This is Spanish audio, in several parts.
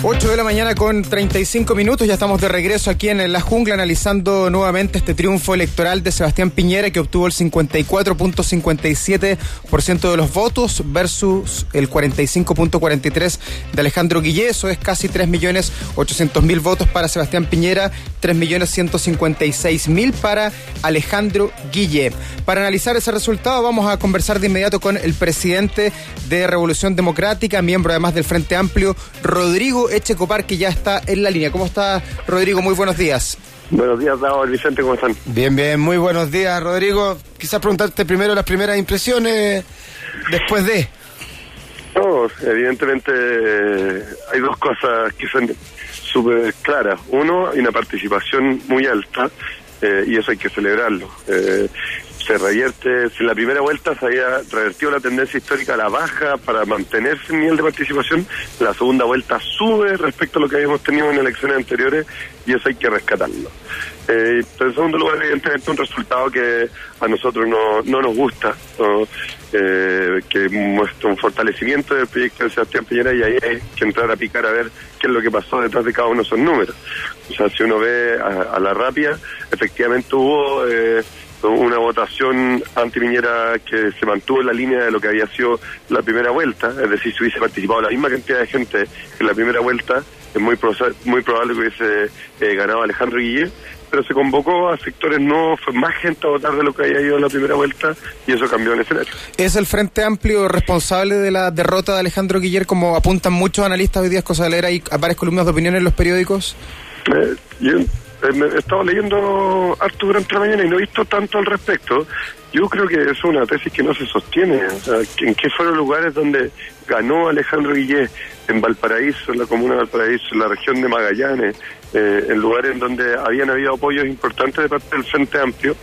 8 de la mañana con 35 minutos, ya estamos de regreso aquí en La Jungla analizando nuevamente este triunfo electoral de Sebastián Piñera, que obtuvo el 54.57% de los votos versus el 45.43% de Alejandro Guillé. Eso es casi 3.800.000 votos para Sebastián Piñera, 3.156.000 para Alejandro Guillé. Para analizar ese resultado vamos a conversar de inmediato con el presidente de Revolución Democrática, miembro además del Frente Amplio, Rodrigo Echecopar, que ya está en la línea. ¿Cómo está, Rodrigo? Muy buenos días. Buenos días, Dado, Vicente, ¿cómo están? Bien, muy buenos días, Rodrigo. Quizás preguntarte primero las primeras impresiones después de... No, evidentemente hay dos cosas que son súper claras. Uno, hay una participación muy alta y eso hay que celebrarlo. Se revierte, si en la primera vuelta se había revertido la tendencia histórica a la baja para mantenerse el nivel de participación, la segunda vuelta sube respecto a lo que habíamos tenido en elecciones anteriores y eso hay que rescatarlo. Pero en segundo lugar, evidentemente un resultado que a nosotros no nos gusta, ¿no? Que muestra un fortalecimiento del proyecto de Sebastián Piñera, y ahí hay que entrar a picar a ver qué es lo que pasó detrás de cada uno de esos números. O sea, si uno ve a la rápida, efectivamente hubo una votación anti-Piñera que se mantuvo en la línea de lo que había sido la primera vuelta, es decir, si hubiese participado la misma cantidad de gente en la primera vuelta, es muy probable que hubiese ganado Alejandro Guillé, pero se convocó a sectores nuevos, fue más gente a votar de lo que había ido en la primera vuelta, y eso cambió el escenario. ¿Es el Frente Amplio responsable de la derrota de Alejandro Guillé, como apuntan muchos analistas hoy día? Es cosa de leer ahí a varias columnas de opinión en los periódicos. Yo he estado leyendo harto durante la mañana y no he visto tanto al respecto. Yo creo que es una tesis que no se sostiene. O sea, ¿en qué fueron los lugares donde ganó Alejandro Guillé? En Valparaíso, en la comuna de Valparaíso, en la región de Magallanes, en lugares en donde habían habido apoyos importantes de parte del Frente Amplio.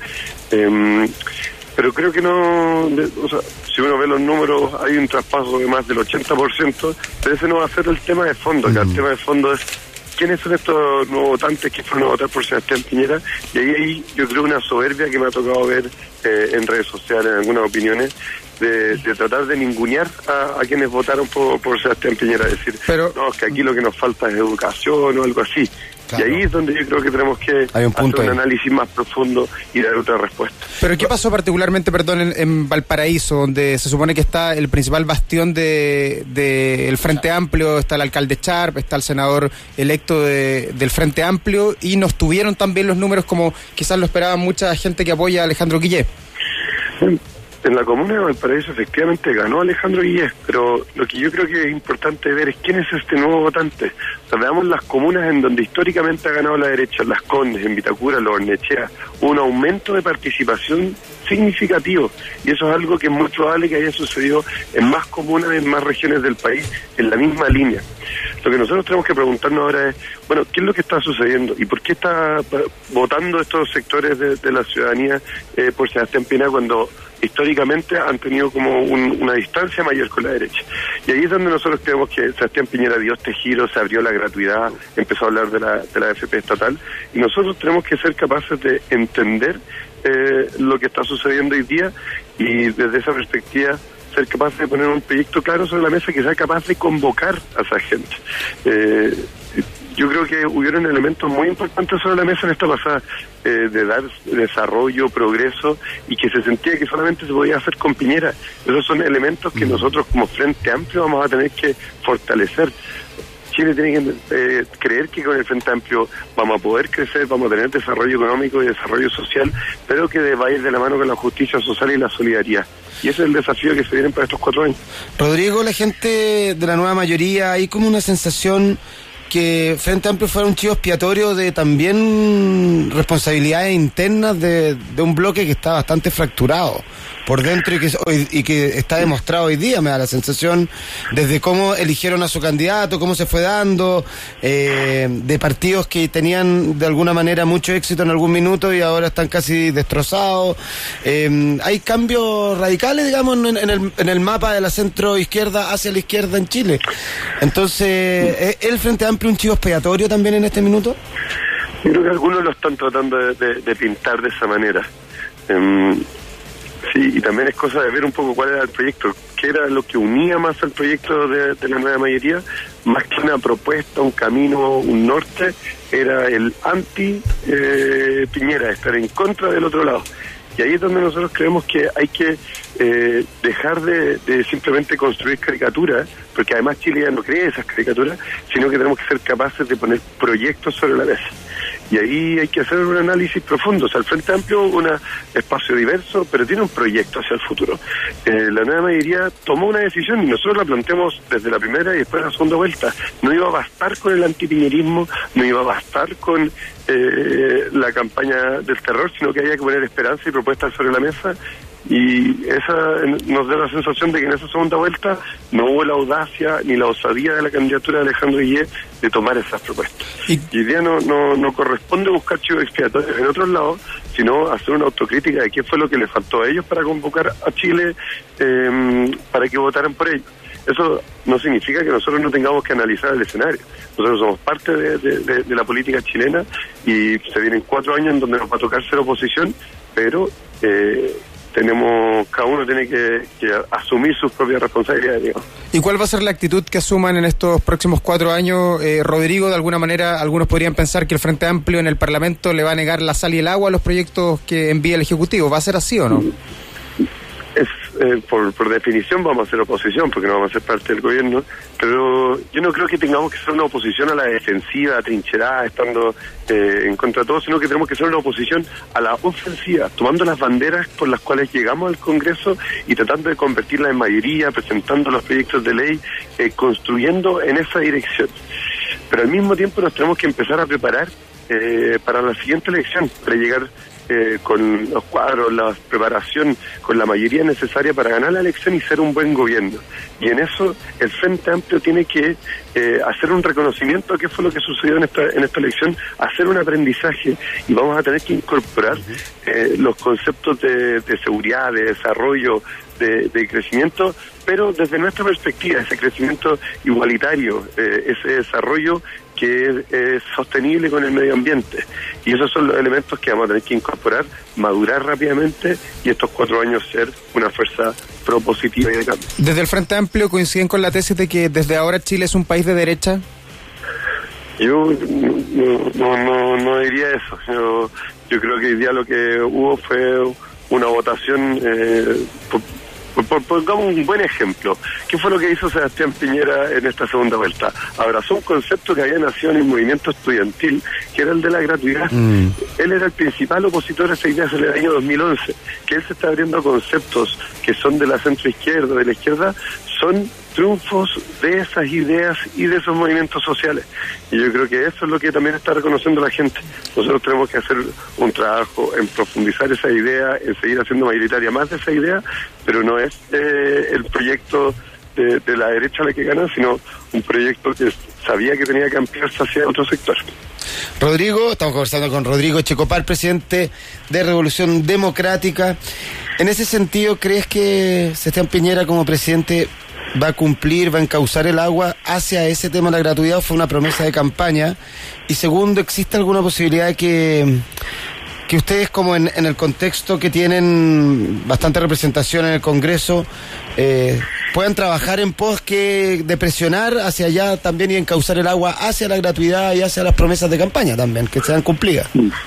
Pero creo que no, o sea, si uno ve los números, hay un traspaso de más del 80%, pero ese no va a ser el tema de fondo. Acá el tema de fondo es ¿quiénes son estos nuevos votantes que fueron a votar por Sebastián Piñera? Y ahí yo creo una soberbia que me ha tocado ver en redes sociales, en algunas opiniones, de tratar de ningunear a quienes votaron por Sebastián Piñera, decir, no, es que aquí lo que nos falta es educación o algo así. Claro. Y ahí es donde yo creo que tenemos que hacer un análisis más profundo y dar otra respuesta. ¿Pero qué pasó particularmente, en Valparaíso, donde se supone que está el principal bastión del Frente Amplio? Está el alcalde Charp, está el senador electo del Frente Amplio, y no estuvieron tan bien los números como quizás lo esperaba mucha gente que apoya a Alejandro Guillé. En la comuna de Valparaíso efectivamente ganó Alejandro Guillé, pero lo que yo creo que es importante ver es quién es este nuevo votante. O sea, veamos las comunas en donde históricamente ha ganado la derecha, en Las Condes, en Vitacura, Los Hornechea, un aumento de participación significativo, y eso es algo que es muy probable que haya sucedido en más comunas, en más regiones del país, en la misma línea. Lo que nosotros tenemos que preguntarnos ahora es, bueno, ¿qué es lo que está sucediendo? ¿Y por qué está votando estos sectores de la ciudadanía por Sebastián Piñera cuando históricamente han tenido como una distancia mayor con la derecha? Y ahí es donde nosotros creemos que Sebastián Piñera dio este giro, se abrió la gratuidad, empezó a hablar de la AFP estatal, y nosotros tenemos que ser capaces de entender lo que está sucediendo hoy día, y desde esa perspectiva ser capaz de poner un proyecto claro sobre la mesa que sea capaz de convocar a esa gente. Yo creo que hubieron elementos muy importantes sobre la mesa en esta pasada, de dar desarrollo, progreso, y que se sentía que solamente se podía hacer con Piñera. Esos son elementos que nosotros como Frente Amplio vamos a tener que fortalecer. Chile tiene que creer que con el Frente Amplio vamos a poder crecer, vamos a tener desarrollo económico y desarrollo social, pero que va a ir de la mano con la justicia social y la solidaridad. Y ese es el desafío que se viene para estos 4 años. Rodrigo, la gente de la nueva mayoría, hay como una sensación que Frente Amplio fuera un chivo expiatorio de también responsabilidades internas de un bloque que está bastante fracturado por dentro y que está demostrado hoy día. Me da la sensación, desde cómo eligieron a su candidato, cómo se fue dando, de partidos que tenían de alguna manera mucho éxito en algún minuto y ahora están casi destrozados. Hay cambios radicales, digamos, en el mapa de la centro izquierda hacia la izquierda en Chile. Entonces, ¿el Frente Amplio un chivo expiatorio también en este minuto? Yo creo que algunos lo están tratando de pintar de esa manera. Sí, y también es cosa de ver un poco cuál era el proyecto, que era lo que unía más al proyecto de la nueva mayoría, más que una propuesta, un camino, un norte, era el anti-Piñera, estar en contra del otro lado. Y ahí es donde nosotros creemos que hay que dejar de simplemente construir caricaturas, porque además Chile ya no cree esas caricaturas, sino que tenemos que ser capaces de poner proyectos sobre la mesa. Y ahí hay que hacer un análisis profundo. O sea, el Frente Amplio es un espacio diverso, pero tiene un proyecto hacia el futuro. La nueva mayoría tomó una decisión y nosotros la planteamos desde la primera y después de la segunda vuelta. No iba a bastar con el antipiñerismo, no iba a bastar con la campaña del terror, sino que había que poner esperanza y propuestas sobre la mesa. Y esa nos da la sensación de que en esa segunda vuelta no hubo la audacia ni la osadía de la candidatura de Alejandro Guillet de tomar esas propuestas. Y hoy día no corresponde buscar chivos expiatorios en otros lados, sino hacer una autocrítica de qué fue lo que le faltó a ellos para convocar a Chile para que votaran por ellos. Eso no significa que nosotros no tengamos que analizar el escenario. Nosotros somos parte de la política chilena y se vienen 4 años en donde nos va a tocar ser oposición, pero cada uno tiene que asumir sus propias responsabilidades, digamos. ¿Y cuál va a ser la actitud que asuman en estos próximos 4 años? Rodrigo, de alguna manera, algunos podrían pensar que el Frente Amplio en el Parlamento le va a negar la sal y el agua a los proyectos que envía el Ejecutivo. ¿Va a ser así o no? Por definición vamos a ser oposición, porque no vamos a ser parte del gobierno, pero yo no creo que tengamos que ser una oposición a la defensiva, atrincherada, estando en contra de todo, sino que tenemos que ser una oposición a la ofensiva, tomando las banderas por las cuales llegamos al Congreso y tratando de convertirlas en mayoría, presentando los proyectos de ley, construyendo en esa dirección. Pero al mismo tiempo nos tenemos que empezar a preparar para la siguiente elección, para llegar con los cuadros, la preparación, con la mayoría necesaria para ganar la elección y ser un buen gobierno. Y en eso el Frente Amplio tiene que hacer un reconocimiento de qué fue lo que sucedió en esta elección, hacer un aprendizaje, y vamos a tener que incorporar los conceptos de seguridad, de desarrollo, de crecimiento, pero desde nuestra perspectiva, ese crecimiento igualitario, ese desarrollo que es sostenible con el medio ambiente. Y esos son los elementos que vamos a tener que incorporar, madurar rápidamente y estos 4 años ser una fuerza propositiva y de cambio. ¿Desde el Frente Amplio coinciden con la tesis de que desde ahora Chile es un país de derecha? Yo no diría eso. Yo creo que hoy día lo que hubo fue una votación pongamos un buen ejemplo. ¿Qué fue lo que hizo Sebastián Piñera en esta segunda vuelta? Abrazó un concepto que había nacido en el movimiento estudiantil, que era el de la gratuidad. Él era el principal opositor a esa idea desde el año 2011. Que él se está abriendo a conceptos que son de la centroizquierda, de la izquierda, son triunfos de esas ideas y de esos movimientos sociales. Y yo creo que eso es lo que también está reconociendo la gente. Nosotros tenemos que hacer un trabajo en profundizar esa idea, en seguir haciendo mayoritaria más de esa idea, pero no es el proyecto de la derecha la que gana, sino un proyecto que sabía que tenía que ampliarse hacia otro sector. Rodrigo, estamos conversando con Rodrigo Checopar, presidente de Revolución Democrática. En ese sentido, ¿crees que Sebastián Piñera como presidente va a cumplir, va a encauzar el agua hacia ese tema de la gratuidad, o fue una promesa de campaña? Y segundo, ¿existe alguna posibilidad que ustedes, como en el contexto que tienen bastante representación en el Congreso, puedan trabajar en pos de presionar hacia allá también y encauzar el agua hacia la gratuidad y hacia las promesas de campaña también, que sean cumplidas?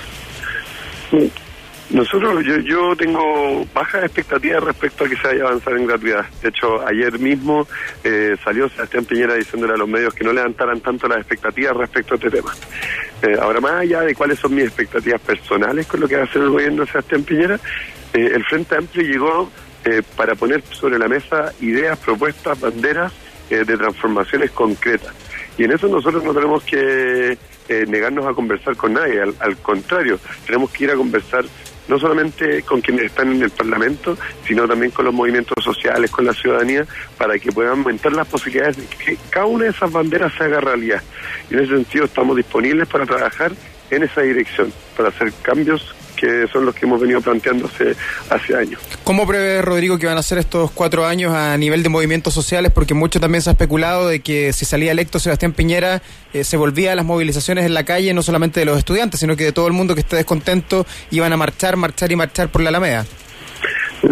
Nosotros, yo tengo bajas expectativas respecto a que se vaya a avanzar en gratuidad. De hecho, ayer mismo salió Sebastián Piñera diciéndole a los medios que no levantaran tanto las expectativas respecto a este tema. Ahora, más allá de cuáles son mis expectativas personales con lo que va a hacer el gobierno de Sebastián Piñera, el Frente Amplio llegó para poner sobre la mesa ideas, propuestas, banderas de transformaciones concretas. Y en eso nosotros no tenemos que negarnos a conversar con nadie, al contrario, tenemos que ir a conversar no solamente con quienes están en el Parlamento, sino también con los movimientos sociales, con la ciudadanía, para que puedan aumentar las posibilidades de que cada una de esas banderas se haga realidad. Y en ese sentido estamos disponibles para trabajar en esa dirección, para hacer cambios que son los que hemos venido planteándose hace años. ¿Cómo prevé, Rodrigo, que van a ser estos 4 años a nivel de movimientos sociales? Porque mucho también se ha especulado de que si salía electo Sebastián Piñera, se volvía a las movilizaciones en la calle, no solamente de los estudiantes, sino que de todo el mundo que esté descontento, iban a marchar por la Alameda.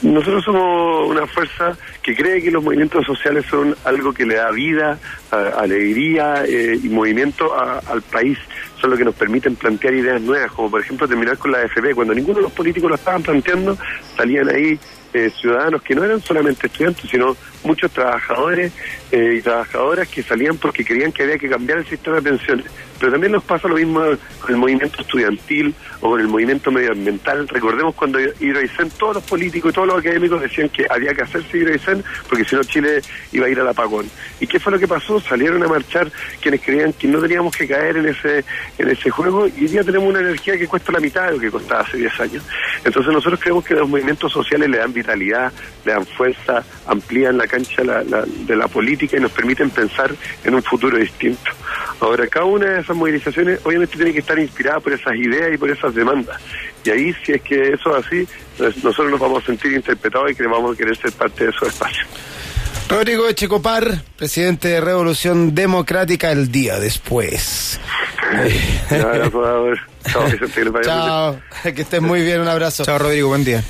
Nosotros somos una fuerza que cree que los movimientos sociales son algo que le da vida, alegría y movimiento al país. Son lo que nos permiten plantear ideas nuevas, como por ejemplo terminar con la AFP. Cuando ninguno de los políticos lo estaban planteando, salían ahí ciudadanos que no eran solamente estudiantes, sino muchos trabajadores y trabajadoras que salían porque creían que había que cambiar el sistema de pensiones. Pero también nos pasa lo mismo con el movimiento estudiantil o con el movimiento medioambiental. Recordemos cuando Hidroaicén, todos los políticos y todos los académicos decían que había que hacerse Hidroaicén porque si no Chile iba a ir al apagón. ¿Y qué fue lo que pasó? Salieron a marchar quienes creían que no teníamos que caer en ese juego, y hoy día tenemos una energía que cuesta la mitad de lo que costaba hace 10 años. Entonces nosotros creemos que los movimientos sociales le dan vitalidad, le dan fuerza, amplían la cancha de la política y nos permiten pensar en un futuro distinto. Ahora, cada una de esas movilizaciones obviamente tiene que estar inspirada por esas ideas y por esas demandas. Y ahí, si es que eso es así, nosotros nos vamos a sentir interpretados y que vamos a querer ser parte de esos espacios. Rodrigo Echecopar, presidente de Revolución Democrática, el día después. Chao, Vicente. Chao, que estés muy bien, un abrazo. Chao, Rodrigo, buen día.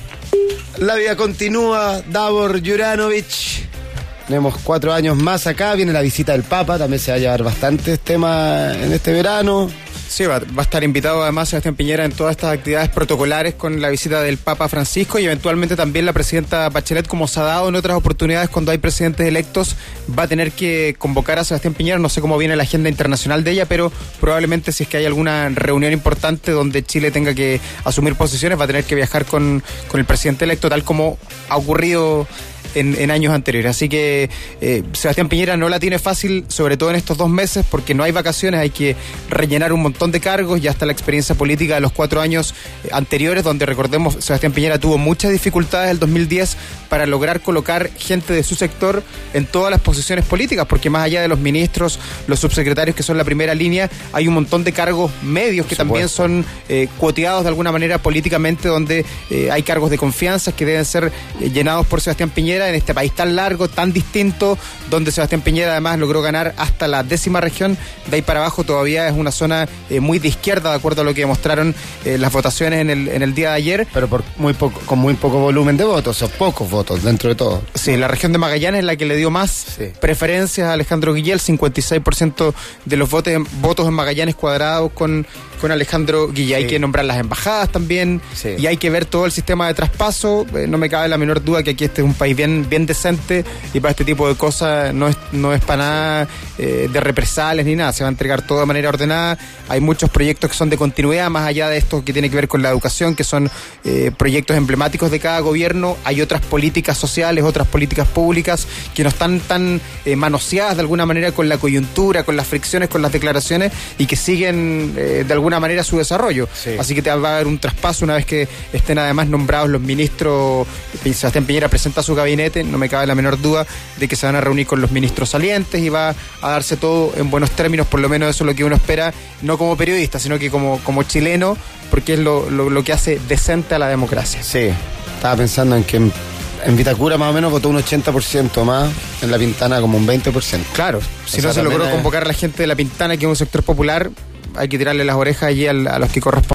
La vida continúa, Davor Juranovic. Tenemos 4 años más acá, viene la visita del Papa, también se va a llevar bastantes temas en este verano. Sí, va a estar invitado además Sebastián Piñera en todas estas actividades protocolares con la visita del Papa Francisco, y eventualmente también la presidenta Bachelet, como se ha dado en otras oportunidades cuando hay presidentes electos, va a tener que convocar a Sebastián Piñera. No sé cómo viene la agenda internacional de ella, pero probablemente si es que hay alguna reunión importante donde Chile tenga que asumir posiciones, va a tener que viajar con el presidente electo, tal como ha ocurrido en años anteriores. Así que Sebastián Piñera no la tiene fácil, sobre todo en estos 2 meses, porque no hay vacaciones, hay que rellenar un montón de cargos. Ya está la experiencia política de los 4 años anteriores, donde recordemos Sebastián Piñera tuvo muchas dificultades en el 2010 para lograr colocar gente de su sector en todas las posiciones políticas, porque más allá de los ministros, los subsecretarios que son la primera línea, hay un montón de cargos medios que también son cuoteados de alguna manera políticamente, donde hay cargos de confianza que deben ser llenados por Sebastián Piñera en este país tan largo, tan distinto, donde Sebastián Piñera además logró ganar hasta la 10ª región. De ahí para abajo todavía es una zona muy de izquierda, de acuerdo a lo que demostraron las votaciones en el día de ayer. Pero con muy poco volumen de votos, o pocos votos dentro de todo. Sí, la región de Magallanes es la que le dio más preferencias a Alejandro Guillén, 56% de los votos en Magallanes cuadrados con Alejandro Guillén. Hay que nombrar las embajadas también, y hay que ver todo el sistema de traspaso. No me cabe la menor duda que aquí este es un país bien decente, y para este tipo de cosas no es para nada de represalias ni nada. Se va a entregar todo de manera ordenada. Hay muchos proyectos que son de continuidad, más allá de esto que tiene que ver con la educación, que son proyectos emblemáticos de cada gobierno. Hay otras políticas sociales, otras políticas públicas que no están tan manoseadas de alguna manera con la coyuntura, con las fricciones, con las declaraciones, y que siguen de alguna manera su desarrollo. Así que va a haber un traspaso una vez que estén además nombrados los ministros. Sebastián Piñera presenta su gabinete, no me cabe la menor duda de que se van a reunir con los ministros salientes y va a darse todo en buenos términos. Por lo menos eso es lo que uno espera, no como periodista, sino que como chileno, porque es lo que hace decente a la democracia. Sí, estaba pensando en que en Vitacura más o menos votó un 80% más, en La Pintana como un 20%. Claro, si no se logró convocar a la gente de La Pintana, que es un sector popular, hay que tirarle las orejas allí a los que corresponden.